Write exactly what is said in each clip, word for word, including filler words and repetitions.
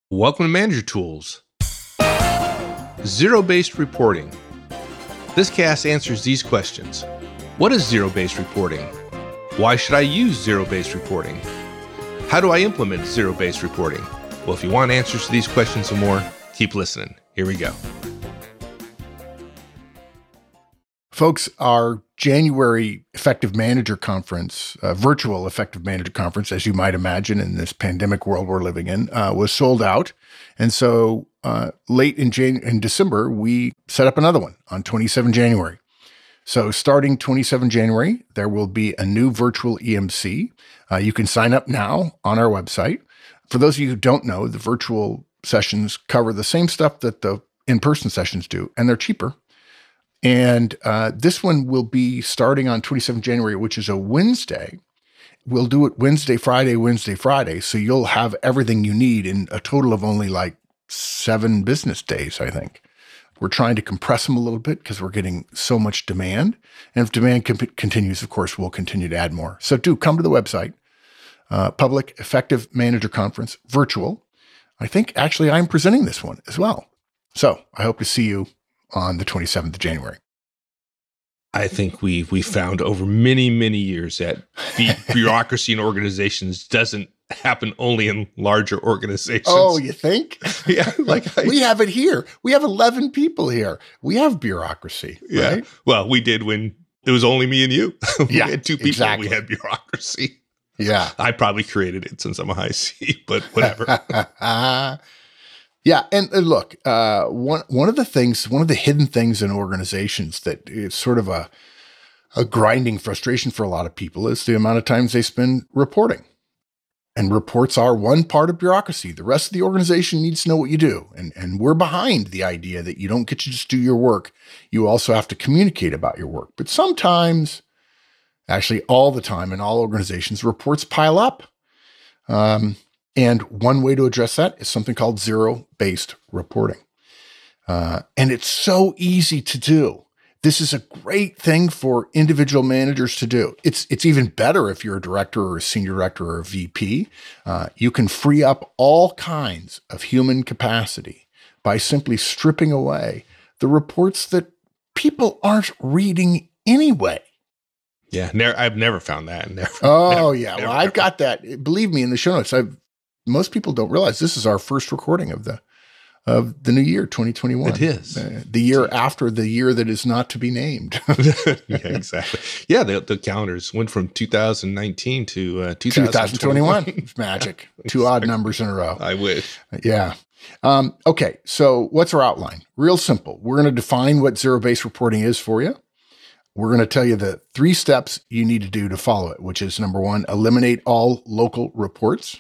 Welcome to Manager Tools. Zero-based reporting. This cast answers these questions. What is zero-based reporting? Why should I use zero-based reporting? How do I implement zero-based reporting? Well, if you want answers to these questions and more, keep listening. Here we go. Folks, our January Effective Manager Conference, uh, virtual Effective Manager Conference, as you might imagine in this pandemic world we're living in, uh, was sold out. And so uh, late in, Jan- in December, we set up another one on the twenty-seventh of January. So starting the twenty-seventh of January, there will be a new virtual E M C. Uh, you can sign up now on our website. For those of you who don't know, the virtual sessions cover the same stuff that the in-person sessions do, and they're cheaper. And uh, this one will be starting on the twenty-seventh of January, which is a Wednesday. We'll do it Wednesday, Friday, Wednesday, Friday. So you'll have everything you need in a total of only like seven business days, I think. We're trying to compress them a little bit because we're getting so much demand. And if demand comp- continues, of course, we'll continue to add more. So do come to the website, uh, Public Effective Manager Conference, virtual. I think actually I'm presenting this one as well. So I hope to see you on the twenty-seventh of January. I think we we found over many, many years that bu- bureaucracy in organizations doesn't happen only in larger organizations. Oh, you think? Yeah, like I, we have it here. We have eleven people here. We have bureaucracy, yeah. right? Well, we did when it was only me and you. we Yeah, had two people. exactly. We had bureaucracy. Yeah. I probably created it since I'm a high C, but whatever. Yeah, and uh, look, uh, one one of the things, one of the hidden things in organizations that is sort of a a grinding frustration for a lot of people is the amount of times they spend reporting. And reports are one part of bureaucracy. The rest of the organization needs to know what you do. And, and we're behind the idea that you don't get to just do your work. You also have to communicate about your work. But sometimes, actually all the time in all organizations, reports pile up. Um, and one way to address that is something called zero-based reporting. Uh, and it's so easy to do. This is a great thing for individual managers to do. It's it's even better if you're a director or a senior director or a V P. Uh, you can free up all kinds of human capacity by simply stripping away the reports that people aren't reading anyway. Yeah, ne- I've never found that. Never, oh, never, yeah. Never, well, I've got that. Believe me, in the show notes, I've, most people don't realize this is our first recording of the of the new year, twenty twenty-one. It is. Uh, the year after the year that is not to be named. Yeah, exactly. Yeah, the, the calendars went from two thousand nineteen to uh, two thousand twenty-one. It's magic. Two odd Exactly. numbers in a row. I wish. Yeah. Um, okay, so what's our outline? Real simple. We're going to define what zero-based reporting is for you. We're going to tell you the three steps you need to do to follow it, which is number one, eliminate all local reports.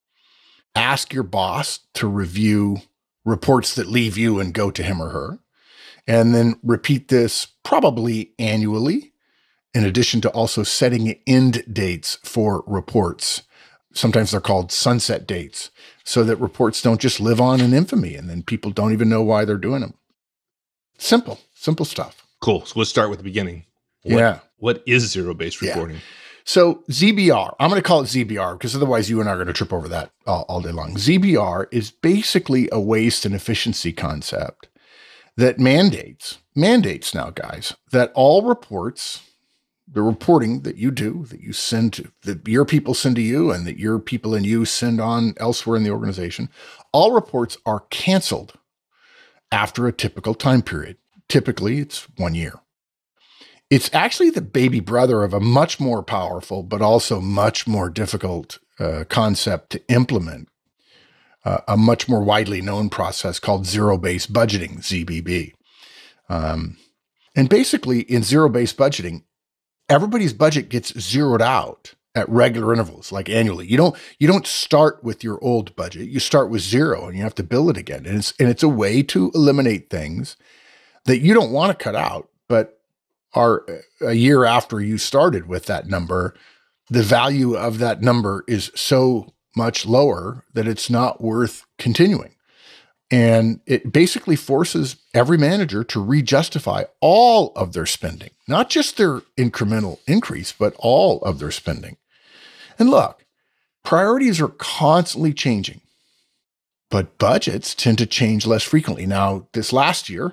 Ask your boss to review reports that leave you and go to him or her. And then repeat this probably annually, in addition to also setting end dates for reports. Sometimes they're called sunset dates, so that reports don't just live on in infamy and then people don't even know why they're doing them. Simple, simple stuff. Cool. So let's start with the beginning. What, Yeah. What is zero-based reporting? Yeah. So Z B R, I'm going to call it Z B R because otherwise you and I are going to trip over that all, all day long. Z B R is basically a waste and efficiency concept that mandates, mandates now, guys, that all reports, the reporting that you do, that you send to, that your people send to you and that your people and you send on elsewhere in the organization, all reports are canceled after a typical time period. Typically, it's one year. It's actually the baby brother of a much more powerful, but also much more difficult uh, concept to implement, uh, a much more widely known process called zero-based budgeting, Z B B. Um, and basically, in zero-based budgeting, everybody's budget gets zeroed out at regular intervals, like annually. You don't you don't start with your old budget. You start with zero, and you have to bill it again. And it's and it's a way to eliminate things that you don't want to cut out, but are a year after you started with that number, the value of that number is so much lower that it's not worth continuing. And it basically forces every manager to re-justify all of their spending, not just their incremental increase, but all of their spending. And look, priorities are constantly changing. but budgets tend to change less frequently. Now, this last year,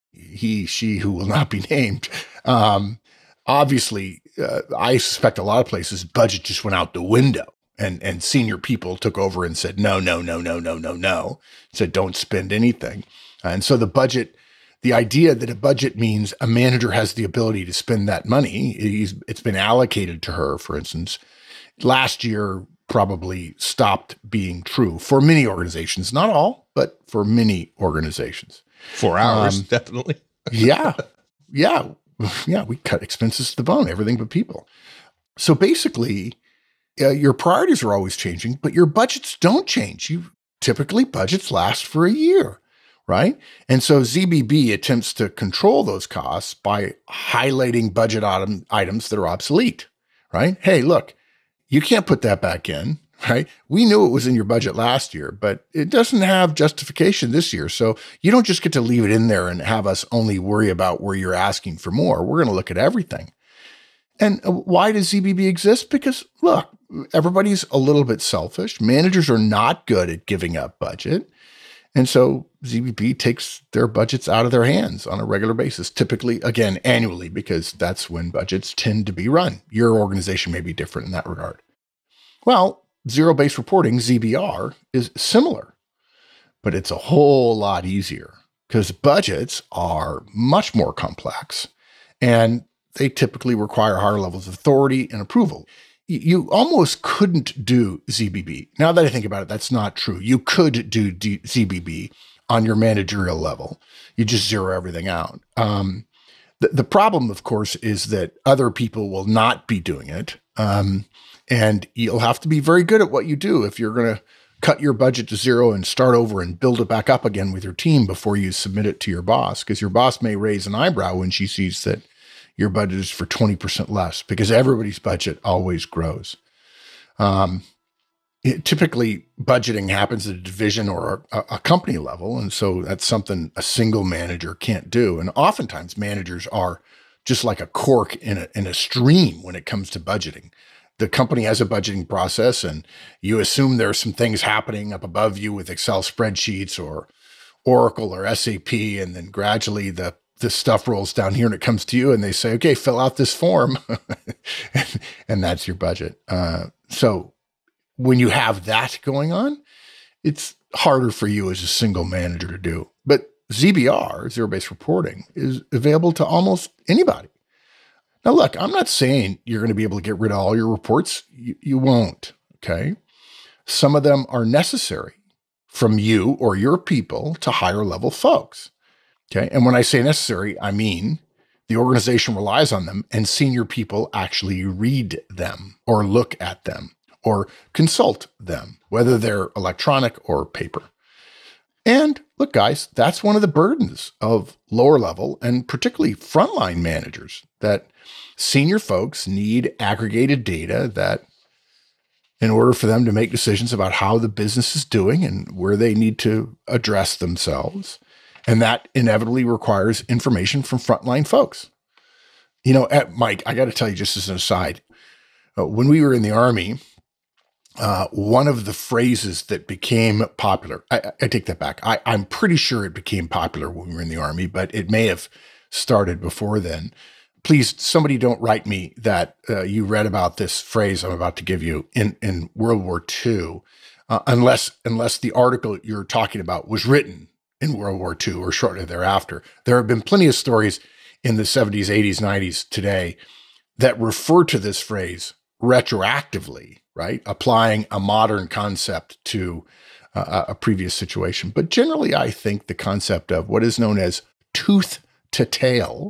he, she, who will not be named, um, obviously, uh, I suspect a lot of places budget just went out the window, and and senior people took over and said, no, no, no, no, no, no, no, said don't spend anything. And so the budget, the idea that a budget means a manager has the ability to spend that money, it's, it's been allocated to her, for instance, last year probably stopped being true for many organizations, not all, but for many organizations. For ours, Um, definitely. yeah. Yeah. Yeah. We cut expenses to the bone, everything but people. So basically, uh, your priorities are always changing, but your budgets don't change. You typically budgets last for a year, right? And so Z B B attempts to control those costs by highlighting budget item, items that are obsolete, right? Hey, look, you can't put that back in, right? We knew it was in your budget last year, but it doesn't have justification this year. So you don't just get to leave it in there and have us only worry about where you're asking for more. We're going to look at everything. And why does Z B B exist? Because look, everybody's a little bit selfish. Managers are not good at giving up budget. And so Z B B takes their budgets out of their hands on a regular basis, typically, again, annually, because that's when budgets tend to be run. Your organization may be different in that regard. Well, zero-based reporting, Z B R, is similar, but it's a whole lot easier because budgets are much more complex and they typically require higher levels of authority and approval. You almost couldn't do Z B B. Now that I think about it, that's not true. You could do D- Z B B on your managerial level. You just zero everything out. Um, the, the problem, of course, is that other people will not be doing it. Um, and you'll have to be very good at what you do if you're going to cut your budget to zero and start over and build it back up again with your team before you submit it to your boss, because your boss may raise an eyebrow when she sees that your budget is for twenty percent less, because everybody's budget always grows. Um, it, typically, budgeting happens at a division or a, a company level, and so that's something a single manager can't do. And oftentimes, managers are just like a cork in a, in a stream when it comes to budgeting. The company has a budgeting process, and you assume there are some things happening up above you with Excel spreadsheets or Oracle or S A P, and then gradually the this stuff rolls down here and it comes to you and they say, okay, fill out this form. and, and that's your budget. Uh, so when you have that going on, it's harder for you as a single manager to do. But Z B R, zero-based reporting, is available to almost anybody. Now, look, I'm not saying you're going to be able to get rid of all your reports. You, you won't, okay? Some of them are necessary from you or your people to higher level folks. Okay. And when I say necessary, I mean the organization relies on them and senior people actually read them or look at them or consult them, whether they're electronic or paper. And look, guys, that's one of the burdens of lower level and particularly frontline managers, that senior folks need aggregated data that in order for them to make decisions about how the business is doing and where they need to address themselves. And that inevitably requires information from frontline folks. You know, at Mike, I got to tell you just as an aside, uh, when we were in the Army, uh, one of the phrases that became popular, I, I take that back. I, I'm pretty sure it became popular when we were in the Army, but it may have started before then. Please, somebody don't write me that uh, you read about this phrase I'm about to give you in, in World War Two, uh, unless unless the article you're talking about was written in World War Two or shortly thereafter. There have been plenty of stories in the seventies, eighties, nineties today that refer to this phrase retroactively, right? Applying a modern concept to uh, a previous situation. But generally, I think the concept of what is known as tooth to tail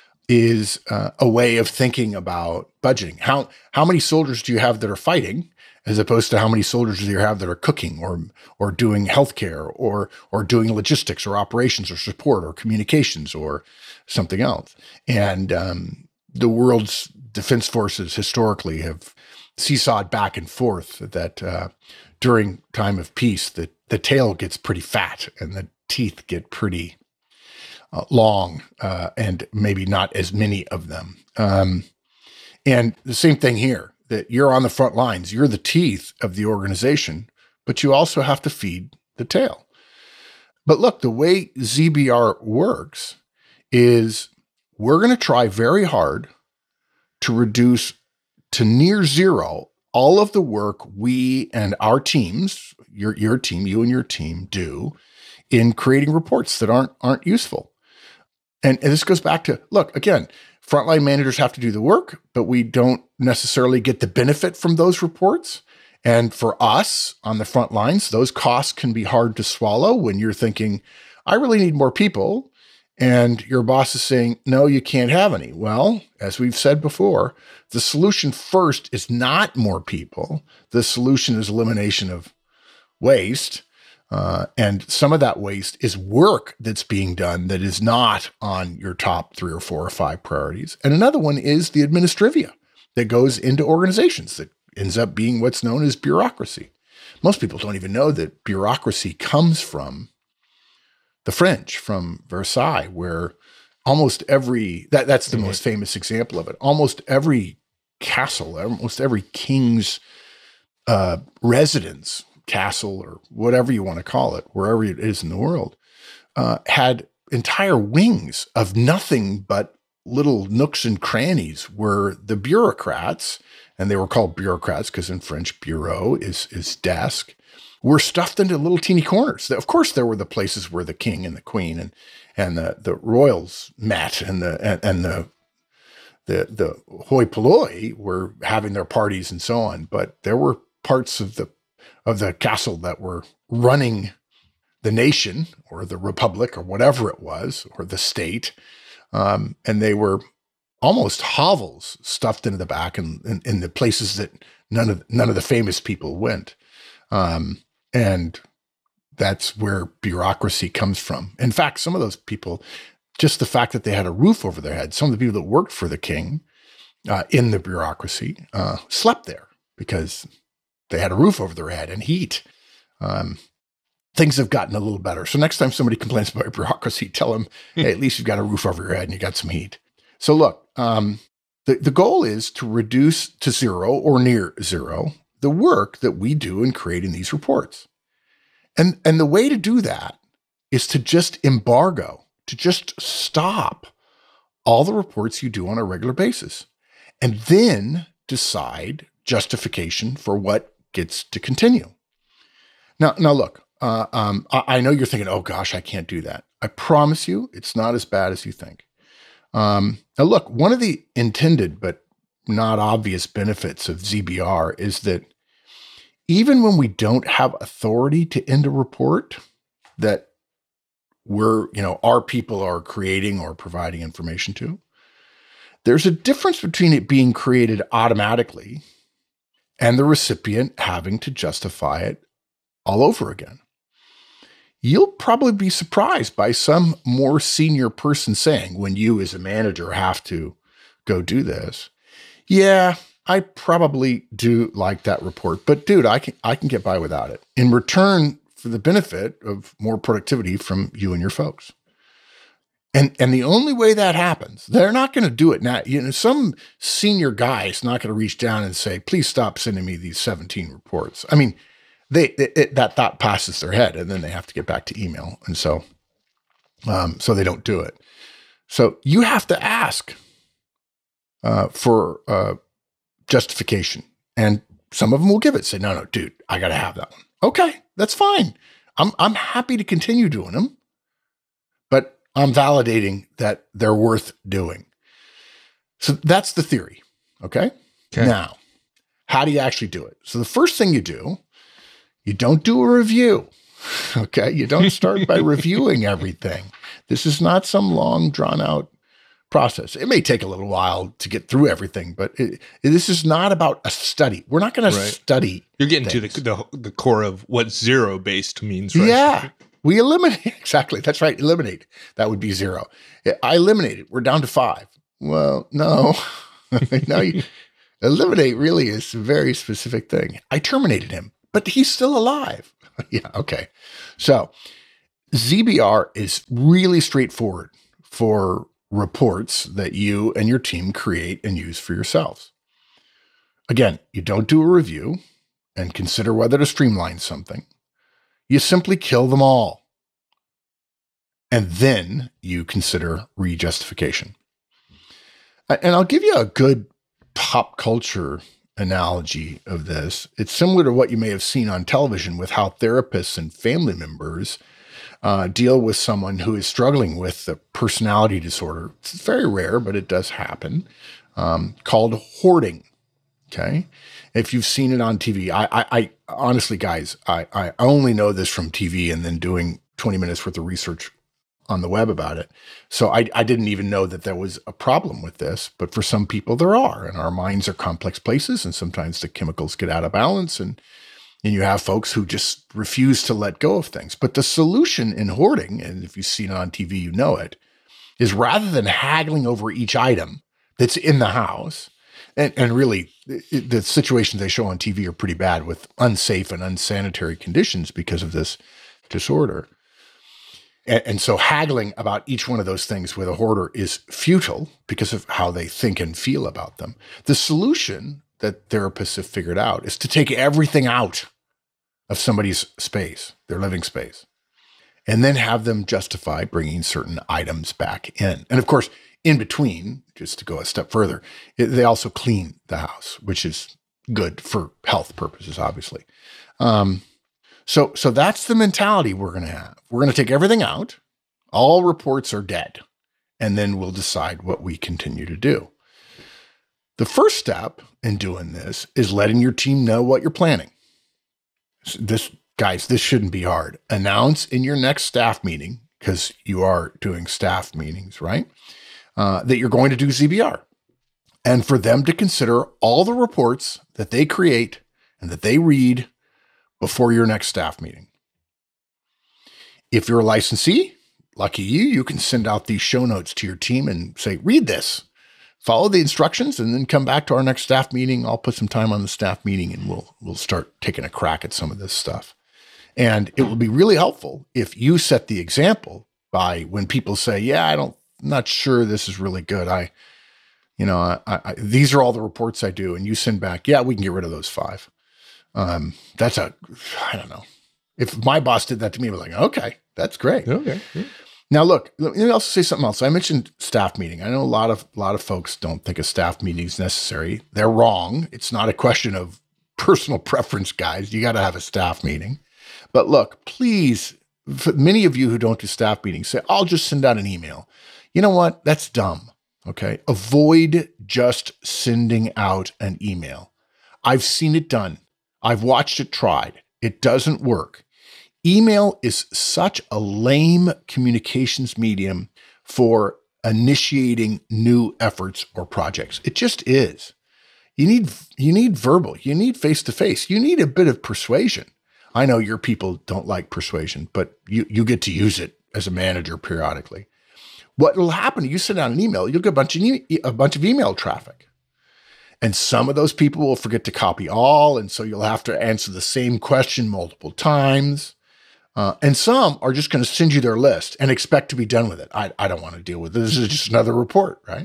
is uh, a way of thinking about budgeting. How, how many soldiers do you have that are fighting, as opposed to how many soldiers do you have that are cooking or or doing healthcare or or doing logistics or operations or support or communications or something else. And um, the world's defense forces historically have seesawed back and forth that uh, during time of peace, the, the tail gets pretty fat and the teeth get pretty uh, long uh, and maybe not as many of them. Um, and the same thing here. That you're on the front lines, you're the teeth of the organization, but you also have to feed the tail. But look, the way Z B R works is we're going to try very hard to reduce to near zero all of the work we and our teams, your, your team, you and your team do in creating reports that aren't, aren't useful. And, and this goes back to, look, again, frontline managers have to do the work, but we don't necessarily get the benefit from those reports. And for us on the front lines, those costs can be hard to swallow when you're thinking, I really need more people. And your boss is saying, no, you can't have any. Well, as we've said before, the solution first is not more people. The solution is elimination of waste. Uh, and some of that waste is work that's being done that is not on your top three or four or five priorities. And another one is the administrivia that goes into organizations that ends up being what's known as bureaucracy. Most people don't even know that bureaucracy comes from the French, from Versailles, where almost every, that, that's the mm-hmm. most famous example of it. Almost every castle, almost every king's uh, residence, castle or whatever you want to call it, wherever it is in the world, uh, had entire wings of nothing but little nooks and crannies where the bureaucrats, and they were called bureaucrats because in French, bureau is, is desk, were stuffed into little teeny corners. Of course, there were the places where the king and the queen and and the, the royals met, and the and, and the the the hoi polloi were having their parties and so on. But there were parts of the of the castle that were running the nation or the republic or whatever it was, or the state, um, and they were almost hovels stuffed into the back, and in, in the places that none of none of the famous people went. Um, And that's where bureaucracy comes from. In fact, some of those people, just the fact that they had a roof over their head, some of the people that worked for the king uh, in the bureaucracy uh, slept there because they had a roof over their head and heat. Um, things have gotten a little better. So next time somebody complains about bureaucracy, tell them, hey, at least you've got a roof over your head and you got some heat. So look, um, the, the goal is to reduce to zero or near zero the work that we do in creating these reports. And, and the way to do that is to just embargo, to just stop all the reports you do on a regular basis, and then decide justification for what gets to continue. Now, now look, uh, um, I, I know you're thinking, oh gosh, I can't do that. I promise you, it's not as bad as you think. Um, now look, one of the intended but not obvious benefits of Z B R is that even when we don't have authority to end a report that we're, you know, our people are creating or providing information to, there's a difference between it being created automatically and the recipient having to justify it all over again. You'll probably be surprised by some more senior person saying, when you as a manager have to go do this, yeah, I probably do like that report, but dude, I can I can get by without it in return for the benefit of more productivity from you and your folks. And and the only way that happens, they're not going to do it now. You know, some senior guy is not going to reach down and say, "Please stop sending me these seventeen reports." I mean, they it, it, that thought passes their head, and then they have to get back to email, and so um, so they don't do it. So you have to ask uh, for. Uh, justification. And some of them will give it, say, no, no, dude, I got to have that one. Okay, that's fine. I'm, I'm happy to continue doing them, but I'm validating that they're worth doing. So that's the theory. Okay. Okay. Now, how do you actually do it? So the first thing you do, you don't do a review. Okay. You don't start by reviewing everything. This is not some long drawn out process. It may take a little while to get through everything, but it, this is not about a study. We're not going right. to study. You're getting things. to the, the the core of what zero based means, right? Yeah, we eliminate. Exactly. That's right. Eliminate. That would be zero. I eliminated. We're down to five. Well, no, no. You, eliminate really is a very specific thing. I terminated him, but he's still alive. Yeah. Okay. So Z B R is really straightforward for reports that you and your team create and use for yourselves. Again, you don't do a review and consider whether to streamline something. You simply kill them all. And then you consider rejustification. And I'll give you a good pop culture analogy of this. It's similar to what you may have seen on television with how therapists and family members uh, deal with someone who is struggling with a personality disorder. It's very rare, but it does happen, um, called hoarding. Okay. If you've seen it on T V, I, I, I honestly, guys, I, I only know this from T V and then doing twenty minutes worth of research on the web about it. So I, I didn't even know that there was a problem with this, but for some people there are, and our minds are complex places, and sometimes the chemicals get out of balance, and, and you have folks who just refuse to let go of things. But the solution in hoarding, and if you've seen it on T V, you know it, is rather than haggling over each item that's in the house, and, and really it, the situations they show on T V are pretty bad with unsafe and unsanitary conditions because of this disorder. And, and so haggling about each one of those things with a hoarder is futile because of how they think and feel about them. The solution that therapists have figured out is to take everything out of somebody's space, their living space, and then have them justify bringing certain items back in. And of course, in between, just to go a step further, it, they also clean the house, which is good for health purposes, obviously. Um, So, so that's the mentality we're going to have. We're going to take everything out. All reports are dead. And then we'll decide what we continue to do. The first step in doing this is letting your team know what you're planning. This, guys, this shouldn't be hard. Announce in your next staff meeting, because you are doing staff meetings, right? Uh, that you're going to do Z B R. And for them to consider all the reports that they create and that they read before your next staff meeting. If you're a licensee, lucky you, you can send out these show notes to your team and say, read this, follow the instructions, and then come back to our next staff meeting. I'll put some time on the staff meeting and we'll, we'll start taking a crack at some of this stuff. And it will be really helpful if you set the example by when people say, yeah, I don't, I'm not sure this is really good. I, you know, I, I, these are all the reports I do. And you send back, yeah, we can get rid of those five. Um, that's a, I don't know. If my boss did that to me, I was like, okay, that's great. Okay. Yeah. Now look, let me also say something else. I mentioned staff meeting. I know a lot of, a lot of folks don't think a staff meeting is necessary. They're wrong. It's not a question of personal preference, guys. You got to have a staff meeting. But look, please, for many of you who don't do staff meetings say, I'll just send out an email. You know what? That's dumb. Okay. Avoid just sending out an email. I've seen it done. I've watched it tried. It doesn't work. Email is such a lame communications medium for initiating new efforts or projects. It just is. You need, you need verbal, you need face-to-face, you need a bit of persuasion. I know your people don't like persuasion, but you, you get to use it as a manager periodically. What will happen, you send out an email, you'll get a bunch of, e- a bunch of email traffic. And some of those people will forget to copy all. And so you'll have to answer the same question multiple times. Uh, and some are just going to send you their list and expect to be done with it. I, I don't want to deal with it. This is just another report, right?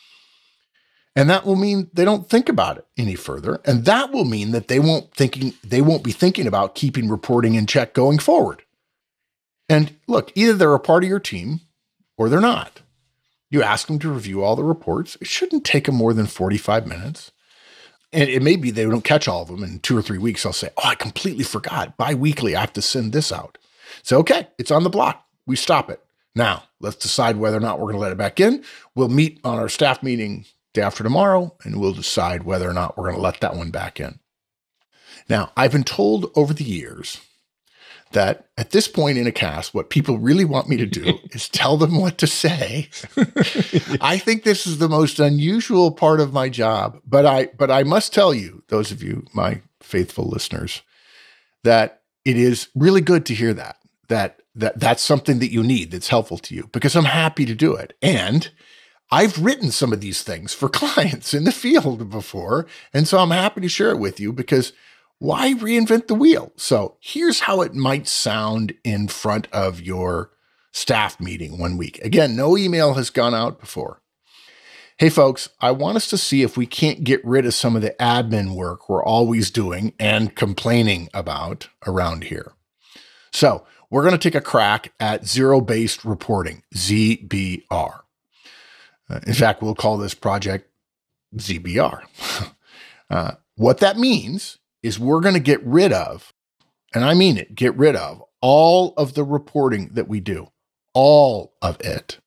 And that will mean they don't think about it any further. And that will mean that they won't thinking, they won't be thinking about keeping reporting in check going forward. And look, either they're a part of your team or they're not. You ask them to review all the reports. It shouldn't take them more than forty-five minutes. And it may be they don't catch all of them in two or three weeks. I'll say, oh, I completely forgot. Bi-weekly, I have to send this out. So, okay, it's on the block. We stop it. Now, let's decide whether or not we're going to let it back in. We'll meet on our staff meeting day after tomorrow, and we'll decide whether or not we're going to let that one back in. Now, I've been told over the years that at this point in a cast, what people really want me to do is tell them what to say. I think this is the most unusual part of my job, but I, but I must tell you, those of you, my faithful listeners, that it is really good to hear that, that, that that's something that you need, that's helpful to you, because I'm happy to do it. And I've written some of these things for clients in the field before. And so I'm happy to share it with you because why reinvent the wheel? So here's how it might sound in front of your staff meeting one week. Again, no email has gone out before. Hey folks, I want us to see if we can't get rid of some of the admin work we're always doing and complaining about around here. So we're going to take a crack at zero-based reporting, Z B R. Uh, in fact, we'll call this project Z B R. uh, what that means is we're going to get rid of, and I mean it, get rid of all of the reporting that we do, all of it.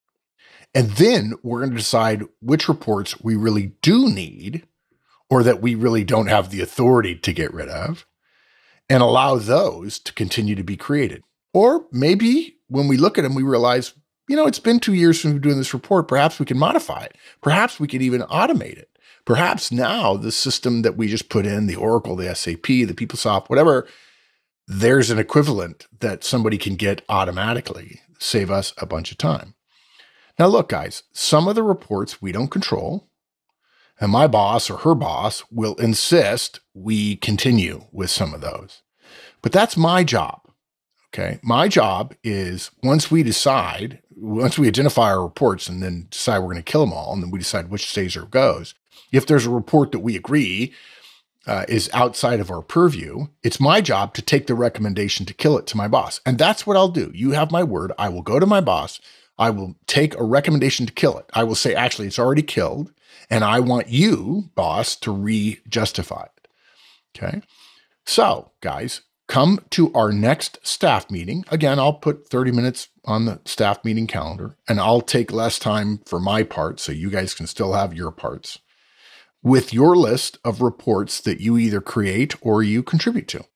And then we're going to decide which reports we really do need or that we really don't have the authority to get rid of, and allow those to continue to be created. Or maybe when we look at them, we realize, you know, it's been two years since we've been doing this report. Perhaps we can modify it. Perhaps we could even automate it. Perhaps now the system that we just put in, the Oracle, the S A P, the PeopleSoft, whatever, there's an equivalent that somebody can get automatically, save us a bunch of time. Now, look, guys, some of the reports we don't control, and my boss or her boss will insist we continue with some of those. But that's my job, okay? My job is once we decide, once we identify our reports and then decide we're going to kill them all, and then we decide which stays or goes, if there's a report that we agree uh, is outside of our purview, it's my job to take the recommendation to kill it to my boss. And that's what I'll do. You have my word. I will go to my boss. I will take a recommendation to kill it. I will say, actually, it's already killed, and I want you, boss, to re-justify it. Okay? So, guys, come to our next staff meeting. Again, I'll put thirty minutes on the staff meeting calendar, and I'll take less time for my part so you guys can still have your parts with your list of reports that you either create or you contribute to.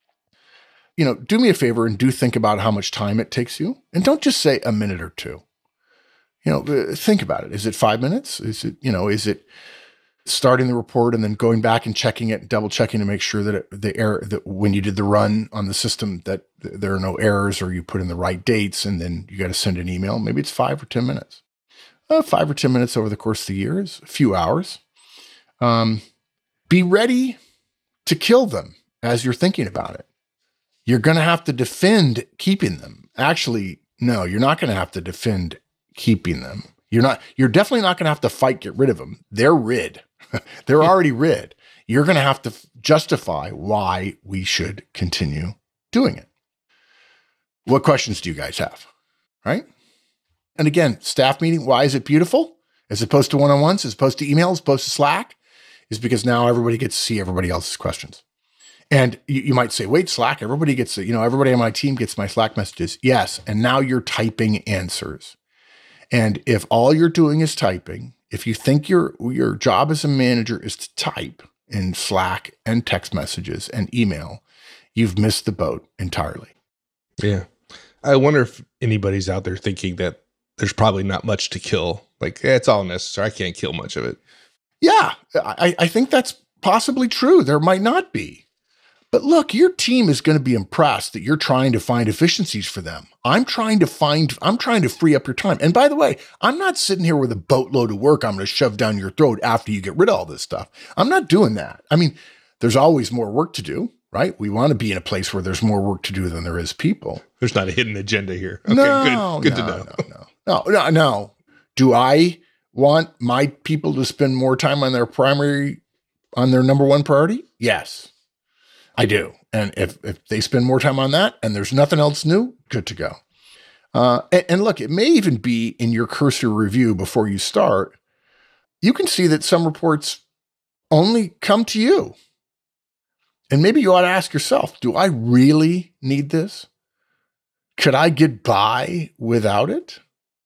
You know, do me a favor and do think about how much time it takes you. And don't just say a minute or two. You know, think about it. Is it five minutes? Is it, you know, is it starting the report and then going back and checking it, double checking to make sure that it, the error, that when you did the run on the system that there are no errors or you put in the right dates, and then you got to send an email. Maybe it's five or ten minutes. Uh, five or ten minutes over the course of the year is a few hours. Um, be ready to kill them as you're thinking about it. You're going to have to defend keeping them. Actually, no, you're not going to have to defend keeping them. You're not, you're definitely not going to have to fight, get rid of them. They're rid. They're already rid. You're going to have to f- justify why we should continue doing it. What questions do you guys have? Right? And again, staff meeting, why is it beautiful? As opposed to one-on-ones, as opposed to emails, as opposed to Slack, is because now everybody gets to see everybody else's questions. And you, you might say, wait, Slack, everybody gets it. You know, everybody on my team gets my Slack messages. Yes. And now you're typing answers. And if all you're doing is typing, if you think your, your job as a manager is to type in Slack and text messages and email, you've missed the boat entirely. Yeah. I wonder if anybody's out there thinking that there's probably not much to kill. Like, eh, it's all necessary. I can't kill much of it. Yeah. I, I think that's possibly true. There might not be. But look, your team is going to be impressed that you're trying to find efficiencies for them. I'm trying to find, I'm trying to free up your time. And by the way, I'm not sitting here with a boatload of work I'm going to shove down your throat after you get rid of all this stuff. I'm not doing that. I mean, there's always more work to do, right? We want to be in a place where there's more work to do than there is people. There's not a hidden agenda here. Okay, no, good, good no, to know. No, no, no, no, no. Do I want my people to spend more time on their primary, on their number one priority? Yes, I do. And if, if they spend more time on that and there's nothing else new, good to go. Uh, and, and look, it may even be in your cursory review before you start. You can see that some reports only come to you. And maybe you ought to ask yourself, do I really need this? Could I get by without it?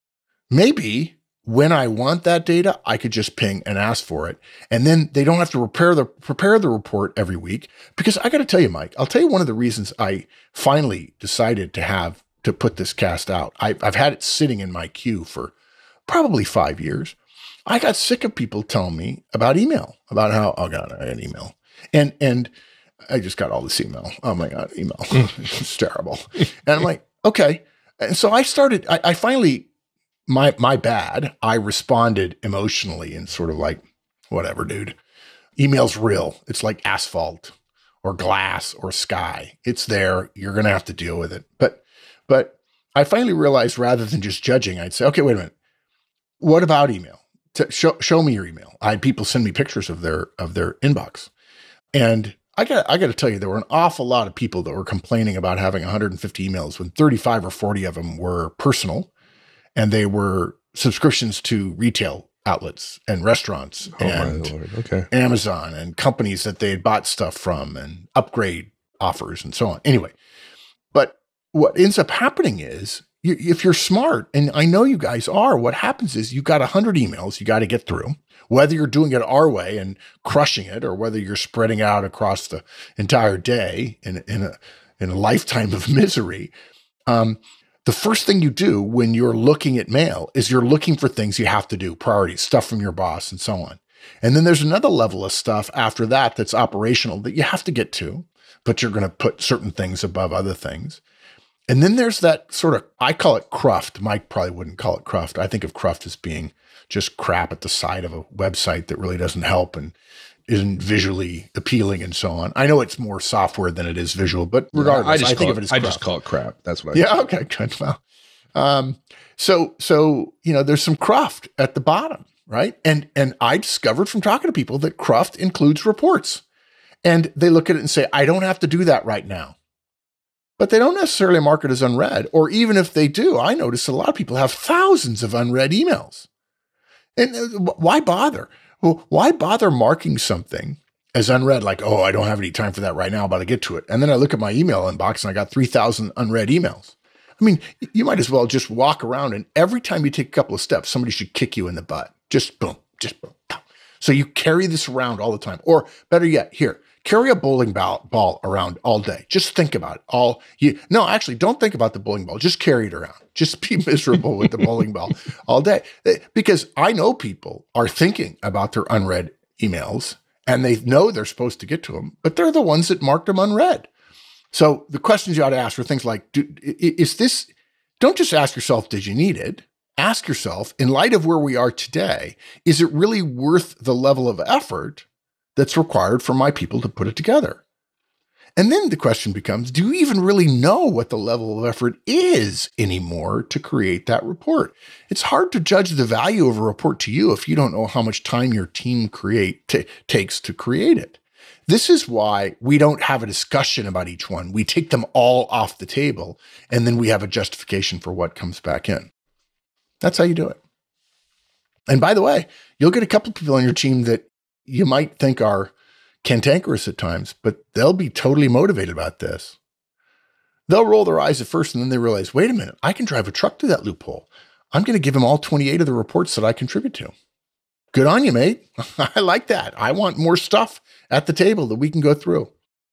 Maybe when I want that data, I could just ping and ask for it. And then they don't have to prepare the prepare the report every week. Because I got to tell you, Mike, I'll tell you one of the reasons I finally decided to have to put this cast out. I, I've had it sitting in my queue for probably five years. I got sick of people telling me about email, about how, oh God, I got an email. And, and I just got all this email. Oh my God, email. It's terrible. And I'm like, okay. And so I started, I, I finally, My my bad. I responded emotionally and sort of like, whatever, dude. Email's real. It's like asphalt or glass or sky. It's there. You're going to have to deal with it. But but I finally realized rather than just judging, I'd say, okay, wait a minute. What about email? To show show me your email. I had people send me pictures of their of their inbox. And I got I got to tell you, there were an awful lot of people that were complaining about having one hundred fifty emails when thirty-five or forty of them were personal, and they were subscriptions to retail outlets and restaurants Oh and my Lord. Okay. Amazon and companies that they had bought stuff from and upgrade offers and so on. Anyway, but what ends up happening is you, if you're smart, and I know you guys are, what happens is you got one hundred emails you got to get through, whether you're doing it our way and crushing it or whether you're spreading out across the entire day in, in, a, in a lifetime of misery. Um, The first thing you do when you're looking at mail is you're looking for things you have to do, priorities, stuff from your boss and so on. And then there's another level of stuff after that that's operational that you have to get to, but you're going to put certain things above other things. And then there's that sort of, I call it cruft. Mike probably wouldn't call it cruft. I think of cruft as being just crap at the side of a website that really doesn't help and isn't visually appealing and so on. I know it's more software than it is visual, but regardless, I, just I think it, of it as I cruft. just call it crap. That's what I Yeah. Okay. Good. Well, um, so, so, you know, there's some cruft at the bottom, right? And, and I discovered from talking to people that cruft includes reports, and they look at it and say, I don't have to do that right now, but they don't necessarily mark it as unread. Or even if they do, I notice a lot of people have thousands of unread emails. And uh, why bother? Well, why bother marking something as unread? Like, oh, I don't have any time for that right now, but I get to it. And then I look at my email inbox and I got three thousand unread emails. I mean, you might as well just walk around, and every time you take a couple of steps, somebody should kick you in the butt. Just boom, just boom. So you carry this around all the time. Or better yet, here, carry a bowling ball, ball around all day. Just think about it. All you No, actually, don't think about the bowling ball. Just carry it around. Just be miserable with the bowling ball all day. Because I know people are thinking about their unread emails, and they know they're supposed to get to them, but they're the ones that marked them unread. So the questions you ought to ask are things like, do, is this, don't just ask yourself, did you need it? Ask yourself, in light of where we are today, is it really worth the level of effort that's required for my people to put it together? And then the question becomes, do you even really know what the level of effort is anymore to create that report? It's hard to judge the value of a report to you if you don't know how much time your team create t- takes to create it. This is why we don't have a discussion about each one. We take them all off the table, and then we have a justification for what comes back in. That's how you do it. And by the way, you'll get a couple of people on your team that you might think are cantankerous at times, but they'll be totally motivated about this. They'll roll their eyes at first, and then they realize, wait a minute, I can drive a truck through that loophole. I'm going to give him all twenty-eight of the reports that I contribute to. Good on you, mate. I like that. I want more stuff at the table that we can go through.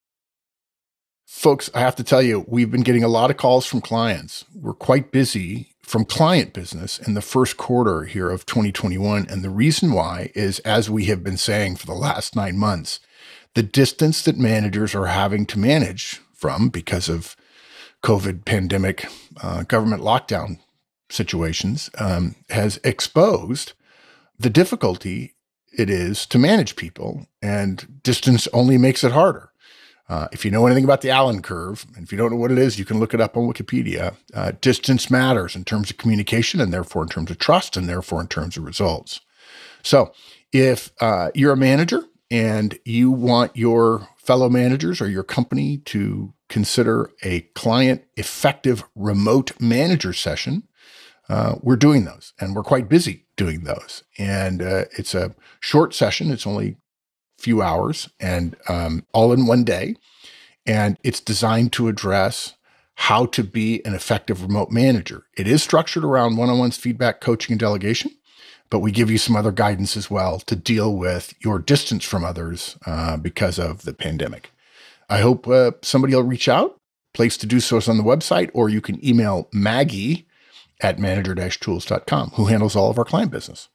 Folks, I have to tell you, we've been getting a lot of calls from clients. We're quite busy from client business in the first quarter here of twenty twenty-one. And the reason why is, as we have been saying for the last nine months, the distance that managers are having to manage from because of COVID pandemic, uh, government lockdown situations um, has exposed the difficulty it is to manage people, and distance only makes it harder. Uh, if you know anything about the Allen curve, and if you don't know what it is, you can look it up on Wikipedia. Uh, distance matters in terms of communication, and therefore in terms of trust, and therefore in terms of results. So if uh, you're a manager and you want your fellow managers or your company to consider a client effective remote manager session, uh, we're doing those, and we're quite busy doing those. And uh, it's a short session. It's only few hours and um, all in one day. And it's designed to address how to be an effective remote manager. It is structured around one-on-ones, feedback, coaching, and delegation, but we give you some other guidance as well to deal with your distance from others uh, because of the pandemic. I hope uh, somebody will reach out. Place to do so is on the website, or you can email Maggie at manager dash tools dot com, who handles all of our client business.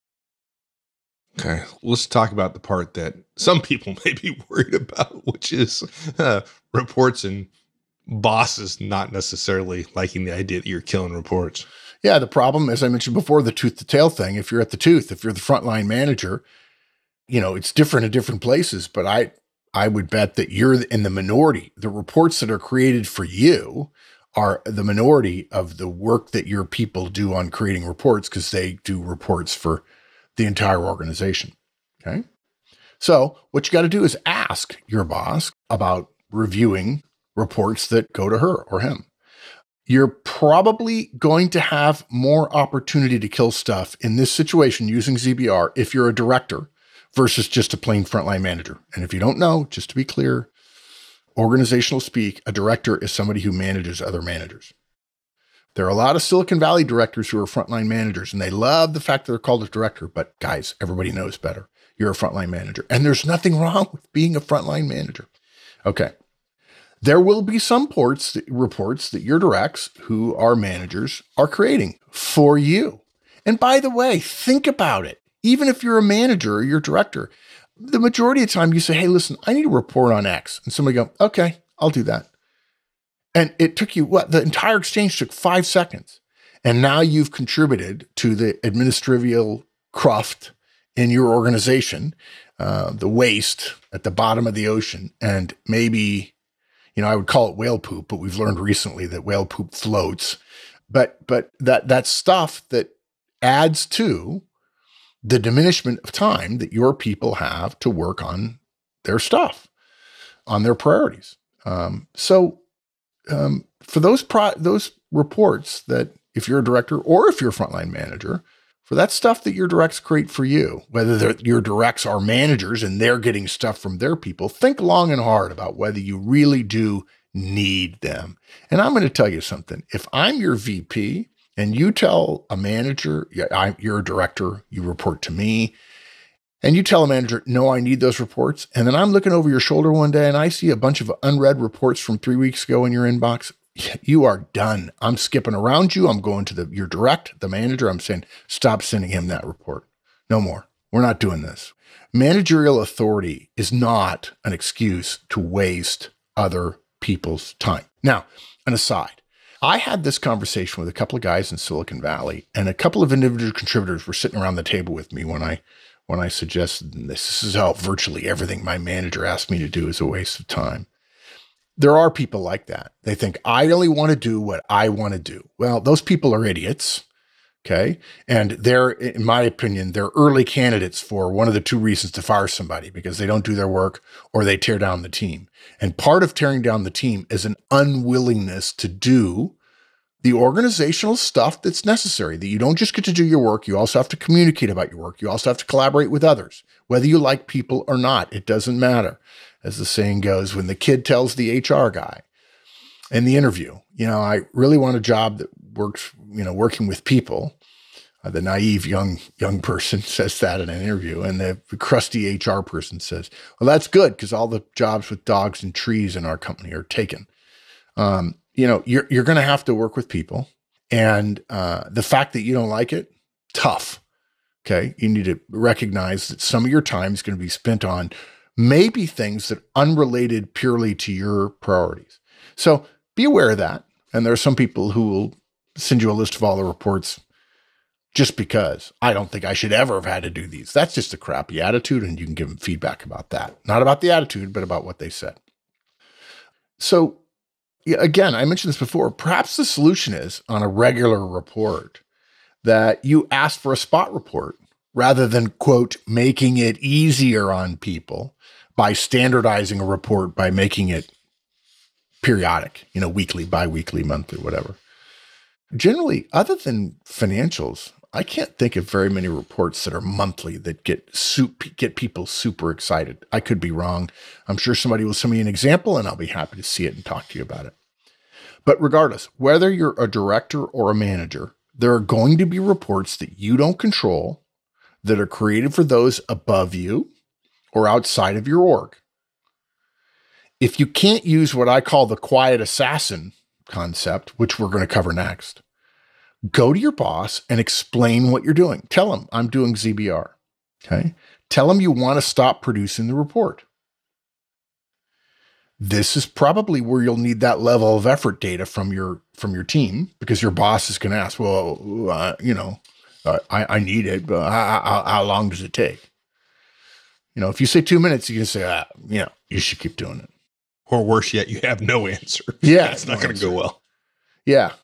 Okay, let's talk about the part that some people may be worried about, which is uh, reports and bosses not necessarily liking the idea that you're killing reports. Yeah, the problem, as I mentioned before, the tooth to tail thing. If you're at the tooth, if you're the frontline manager, you know, it's different in different places, but I, I would bet that you're in the minority. The reports that are created for you are the minority of the work that your people do on creating reports, because they do reports for the entire organization. Okay. So what you got to do is ask your boss about reviewing reports that go to her or him. You're probably going to have more opportunity to kill stuff in this situation using Z B R if you're a director versus just a plain frontline manager. And if you don't know, just to be clear, organizational speak, a director is somebody who manages other managers. There are a lot of Silicon Valley directors who are frontline managers, and they love the fact that they're called a director. But guys, everybody knows better. You're a frontline manager, and there's nothing wrong with being a frontline manager. Okay. There will be some ports, reports that your directs, who are managers, are creating for you. And by the way, think about it. Even if you're a manager or you're a director, the majority of the time you say, hey, listen, I need a report on X. And somebody go, okay, I'll do that. And it took you, what? The entire exchange took five seconds. And now you've contributed to the administrative cruft in your organization, uh, the waste at the bottom of the ocean, and maybe, you know, I would call it whale poop, but we've learned recently that whale poop floats. But but that that's stuff that adds to the diminishment of time that your people have to work on their stuff, on their priorities. Um, so um, for those pro- those reports that if you're a director or if you're a frontline manager, for that stuff that your directs create for you, whether your directs are managers and they're getting stuff from their people, think long and hard about whether you really do need them. And I'm going to tell you something. If I'm your V P and you tell a manager, you're a director, you report to me, and you tell a manager, no, I need those reports. And then I'm looking over your shoulder one day and I see a bunch of unread reports from three weeks ago in your inbox. You are done. I'm skipping around you. I'm going to the your direct, the manager. I'm saying, stop sending him that report. No more. We're not doing this. Managerial authority is not an excuse to waste other people's time. Now, an aside, I had this conversation with a couple of guys in Silicon Valley, and a couple of individual contributors were sitting around the table with me when I when I suggested this. This is how virtually everything my manager asked me to do is a waste of time. There are people like that. They think, I only want to do what I want to do. Well, those people are idiots, okay? And they're, in my opinion, they're early candidates for one of the two reasons to fire somebody, because they don't do their work or they tear down the team. And part of tearing down the team is an unwillingness to do the organizational stuff that's necessary, that you don't just get to do your work. You also have to communicate about your work. You also have to collaborate with others, whether you like people or not. It doesn't matter. As the saying goes, when the kid tells the H R guy in the interview, you know, I really want a job that works, you know, working with people. Uh, the naive young young person says that in an interview, and the crusty H R person says, well, that's good because all the jobs with dogs and trees in our company are taken. Um, you know, you're, you're going to have to work with people. And uh, the fact that you don't like it, tough. Okay. You need to recognize that some of your time is going to be spent on maybe things that are unrelated purely to your priorities. So be aware of that. And there are some people who will send you a list of all the reports just because. I don't think I should ever have had to do these. That's just a crappy attitude, and you can give them feedback about that. Not about the attitude, but about what they said. So yeah, again, I mentioned this before, perhaps the solution is on a regular report that you ask for a spot report rather than, quote, making it easier on people by standardizing a report, by making it periodic, you know, weekly, bi-weekly, monthly, whatever. Generally, other than financials, I can't think of very many reports that are monthly that get soup, get people super excited. I could be wrong. I'm sure somebody will send me an example and I'll be happy to see it and talk to you about it. But regardless, whether you're a director or a manager, there are going to be reports that you don't control that are created for those above you or outside of your org. If you can't use what I call the quiet assassin concept, which we're going to cover next, go to your boss and explain what you're doing. Tell him, I'm doing Z B R. Okay. Tell him you want to stop producing the report. This is probably where you'll need that level of effort data from your, from your team, because your boss is going to ask, well, uh, you know, uh, I, I need it, but how, how, how long does it take? You know, if you say two minutes, you can say, ah, you know, you should keep doing it. Or worse yet, you have no answer. Yeah. It's not going to go well. Yeah.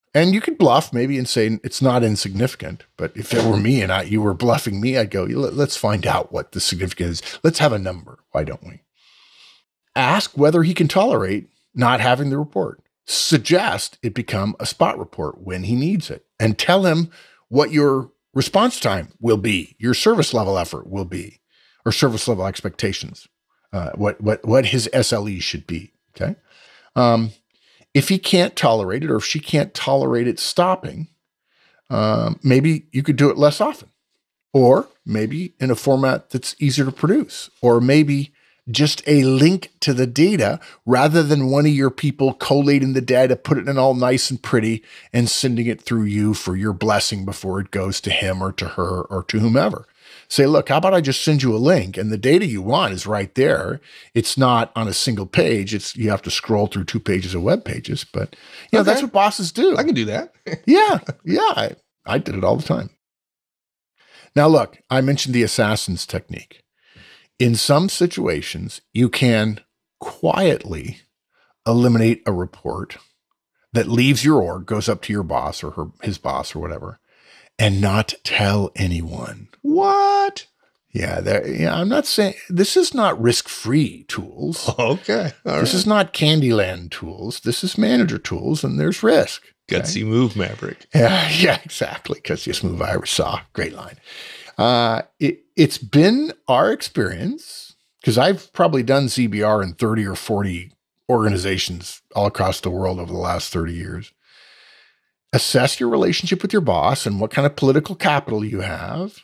And you could bluff maybe and say it's not insignificant. But if it were me and I, you were bluffing me, I'd go, let's find out what the significance is. Let's have a number. Why don't we? Ask whether he can tolerate not having the report. Suggest it become a spot report when he needs it. And tell him what your response time will be, your service level effort will be, or service level expectations, uh, what, what, what his S L E should be. Okay. Um, If he can't tolerate it, or if she can't tolerate it stopping, um, maybe you could do it less often, or maybe in a format that's easier to produce, or maybe just a link to the data rather than one of your people collating the data, put it in all nice and pretty and sending it through you for your blessing before it goes to him or to her or to whomever. Say, look, how about I just send you a link and the data you want is right there. It's not on a single page. It's you have to scroll through two pages of web pages, but you know, Okay. that's what bosses do. I can do that. yeah. Yeah. I, I did it all the time. Now, look, I mentioned the assassin's technique. In some situations, you can quietly eliminate a report that leaves your org, goes up to your boss or her, his boss or whatever, and not tell anyone. What? Yeah, there, yeah, I'm not saying this is not risk-free tools. Okay. All this right. is not Candyland tools. This is manager tools, and there's risk. Gutsy move, Maverick. Yeah, yeah, exactly. Gutsiest move I ever saw. Great line. Uh, it, it's been our experience, because I've probably done Z B R in thirty or forty organizations all across the world over the last thirty years. Assess your relationship with your boss and what kind of political capital you have.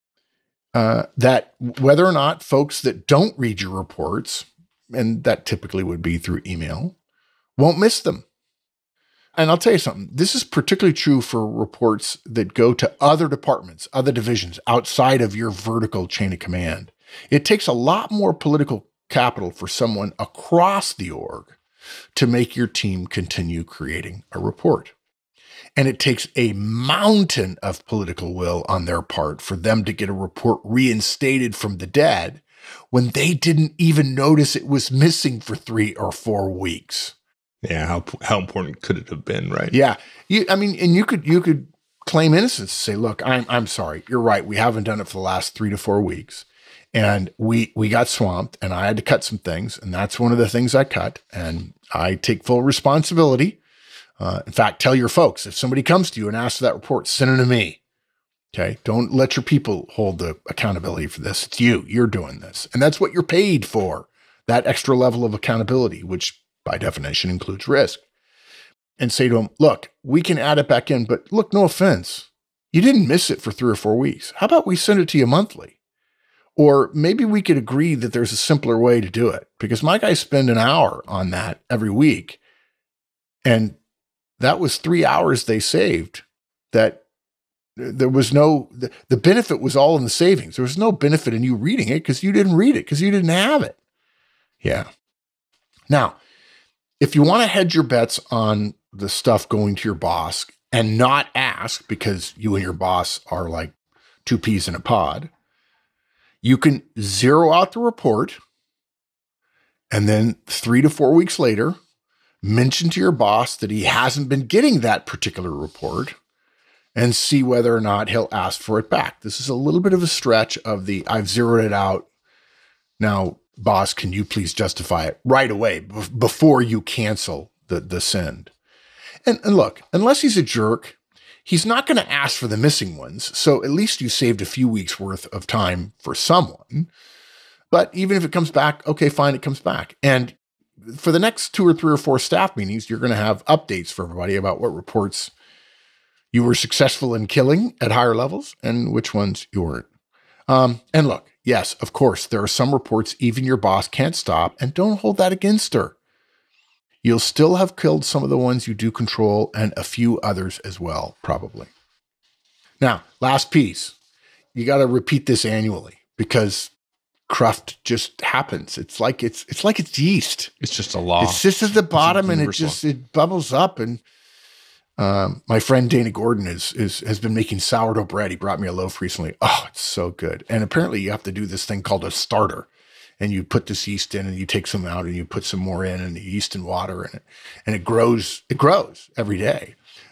Uh, that whether or not folks that don't read your reports, and that typically would be through email, won't miss them. And I'll tell you something, this is particularly true for reports that go to other departments, other divisions outside of your vertical chain of command. It takes a lot more political capital for someone across the org to make your team continue creating a report. And it takes a mountain of political will on their part for them to get a report reinstated from the dead when they didn't even notice it was missing for three or four weeks. Yeah, how how important could it have been, right? Yeah, you. I mean, and you could you could claim innocence. Say, look, I'm I'm sorry. You're right. We haven't done it for the last three to four weeks, and we we got swamped, and I had to cut some things, and that's one of the things I cut, and I take full responsibility. Uh, in fact, tell your folks, if somebody comes to you and asks for that report, send it to me. Okay. Don't let your people hold the accountability for this. It's you, you're doing this. And that's what you're paid for, that extra level of accountability, which by definition includes risk. And say to them, look, we can add it back in, but look, no offense. You didn't miss it for three or four weeks. How about we send it to you monthly? Or maybe we could agree that there's a simpler way to do it, because my guys spend an hour on that every week. And that was three hours they saved. That there was no, the, the benefit was all in the savings. There was no benefit in you reading it because you didn't read it, because you didn't have it. Yeah. Now, if you want to hedge your bets on the stuff going to your boss and not ask because you and your boss are like two peas in a pod, you can zero out the report and then three to four weeks later, mention to your boss that he hasn't been getting that particular report and see whether or not he'll ask for it back. This is a little bit of a stretch of the I've zeroed it out. Now, boss, can you please justify it right away b- before you cancel the, the send? And, and look, unless he's a jerk, he's not going to ask for the missing ones. So at least you saved a few weeks worth of time for someone. But even if it comes back, okay, fine, it comes back. And for the next two or three or four staff meetings, you're going to have updates for everybody about what reports you were successful in killing at higher levels and which ones you weren't. Um, and look, yes, of course, there are some reports even your boss can't stop, and don't hold that against her. You'll still have killed some of the ones you do control and a few others as well, probably. Now, last piece, you got to repeat this annually because cruft just happens. It's like it's it's like it's yeast. It's just a law. It sits at the bottom and it universal. just it bubbles up. And um, my friend Dana Gordon is is has been making sourdough bread. He brought me a loaf recently. Oh, it's so good. And apparently you have to do this thing called a starter. And you put this yeast in and you take some out and you put some more in and the yeast and water in it. And it grows, it grows every day.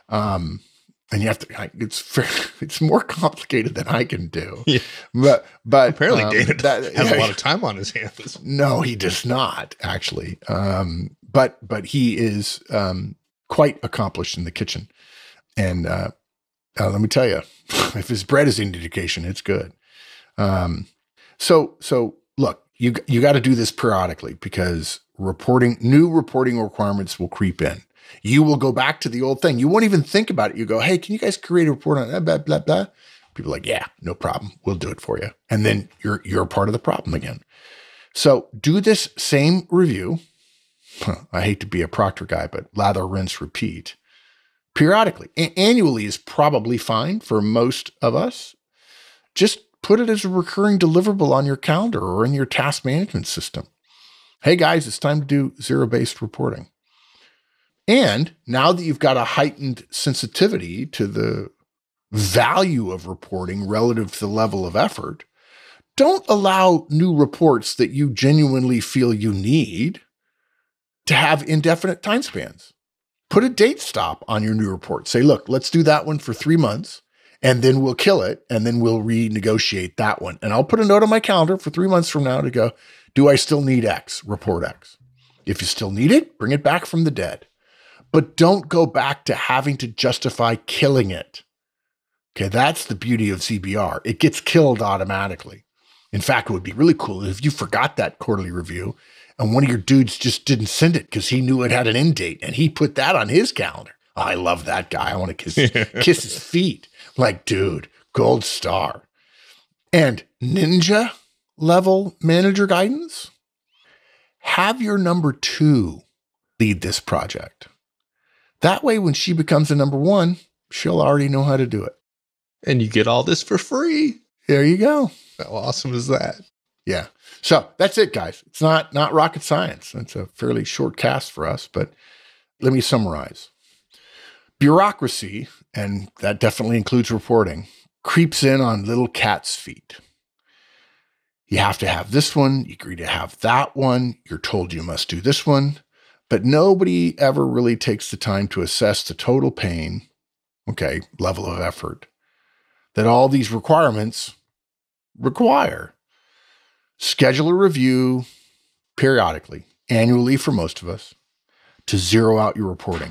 Um, and you have to, it's fair, it's more complicated than I can do. Yeah. But, but apparently um, Dana that, has yeah, a lot of time on his hands. No, he does not actually. Um, but, but he is, um, quite accomplished in the kitchen. And, uh, uh let me tell you, if his bread is any indication, it's good. Um, so, so look, you, you got to do this periodically because reporting, new reporting requirements will creep in. You will go back to the old thing. You won't even think about it. You go, hey, can you guys create a report on that, blah, blah, blah? People are like, yeah, no problem. We'll do it for you. And then you're, you're part of the problem again. So do this same review. I hate to be a Proctor guy, but lather, rinse, repeat periodically. A- annually is probably fine for most of us. Just put it as a recurring deliverable on your calendar or in your task management system. Hey guys, it's time to do zero-based reporting. And now that you've got a heightened sensitivity to the value of reporting relative to the level of effort, don't allow new reports that you genuinely feel you need to have indefinite time spans. Put a date stop on your new report. Say, look, let's do that one for three months and then we'll kill it and then we'll renegotiate that one. And I'll put a note on my calendar for three months from now to go, do I still need X? Report X. If you still need it, bring it back from the dead. But don't go back to having to justify killing it. Okay, that's the beauty of Z B R. It gets killed automatically. In fact, it would be really cool if you forgot that quarterly review and one of your dudes just didn't send it because he knew it had an end date and he put that on his calendar. Oh, I love that guy. I want to kiss, kiss his feet. Like, dude, gold star. And ninja level manager guidance, have your number two lead this project. That way, when she becomes a number one, she'll already know how to do it. And you get all this for free. There you go. How awesome is that? Yeah. So that's it, guys. It's not, not rocket science. It's a fairly short cast for us, but let me summarize. Bureaucracy, and that definitely includes reporting, creeps in on little cat's feet. You have to have this one. You agree to have that one. You're told you must do this one. But nobody ever really takes the time to assess the total pain, okay, level of effort that all these requirements require. Schedule a review periodically, annually for most of us, to zero out your reporting.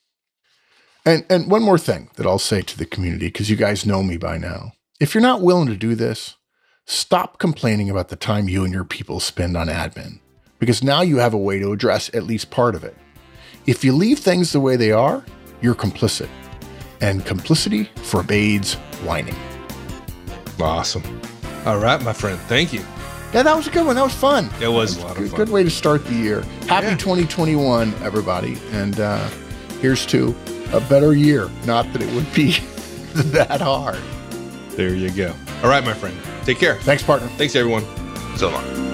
And, and one more thing that I'll say to the community, because you guys know me by now. If you're not willing to do this, stop complaining about the time you and your people spend on admin, because now you have a way to address at least part of it. If you leave things the way they are, you're complicit. And complicity forbids whining. Awesome. All right, my friend. Thank you. Yeah, that was a good one. That was fun. It was that a lot good, of fun. Good way to start the year. Happy Yeah. twenty twenty-one, everybody. And uh, here's to a better year. Not that it would be that hard. There you go. All right, my friend. Take care. Thanks, partner. Thanks, everyone. So long.